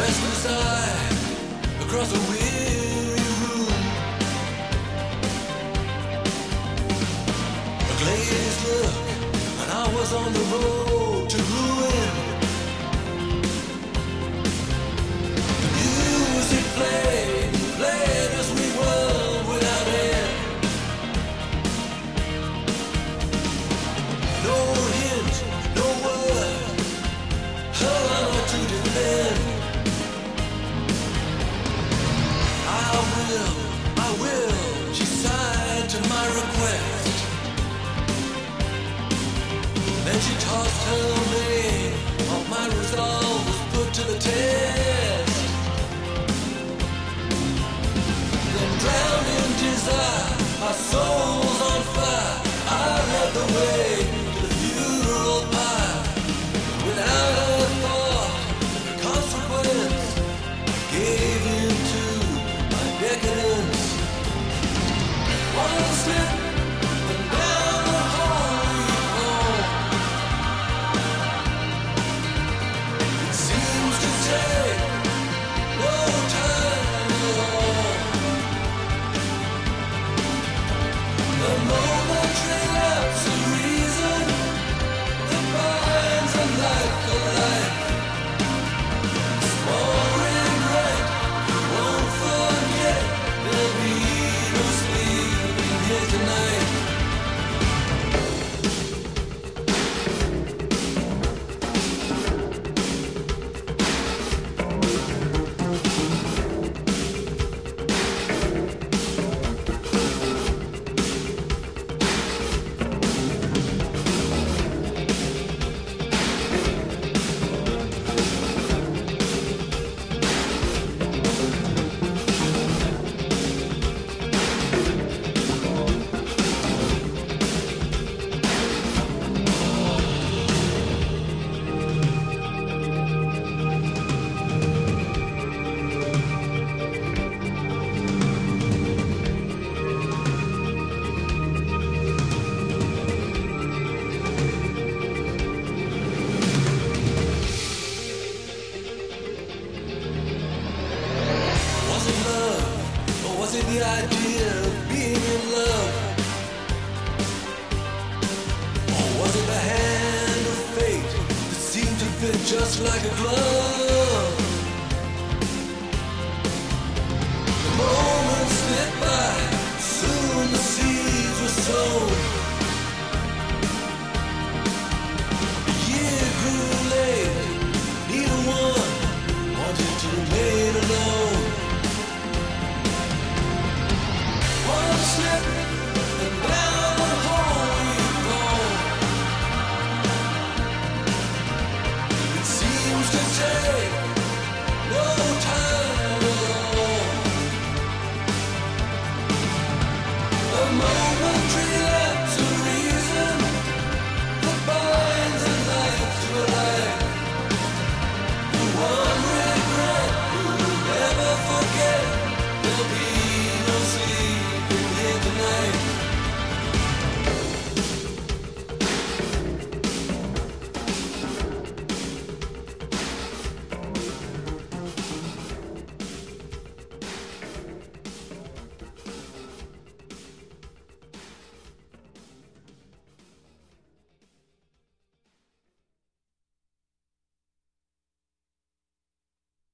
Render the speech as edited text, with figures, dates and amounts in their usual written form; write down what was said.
restless eye across a weary room. A glazed look, and I was on the road to ruin. The music played as we whirled without end. No hint, no word, her honor to defend. I will, she sighed to my request. Then she tossed her name, all my resolve was put to the test. Then drowned in desire, our souls on fire, I led the way to the funeral pyre. Without a thought, the consequence, I gave in to my decadence. One slip and down the hall we fall. It seems to take no time at all. The moment relapse of reason that binds a life for life. Small regret, you won't forget. There'll be no sleeping here tonight. Was it love, or was it the idea of being in love? Or was it the hand of fate that seemed to fit just like a glove?